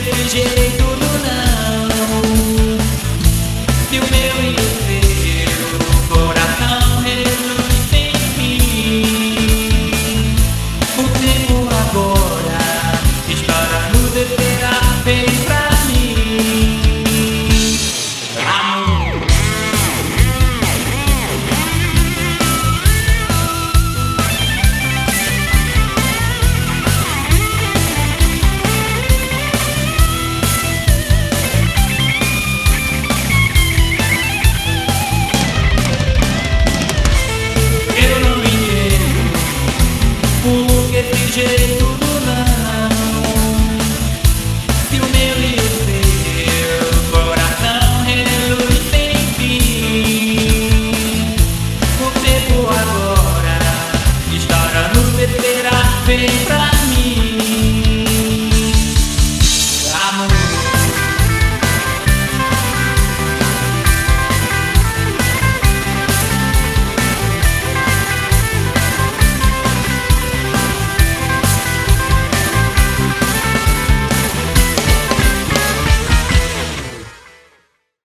refrigerei tudo não. Se o meu e o teu coração reluz em mim, o tempo agora está nos esperar, vem pra mim. Refrigerei tudo não. Se o meu e o teu coração reluz em fim, o tempo agora está nos esperar, vem pra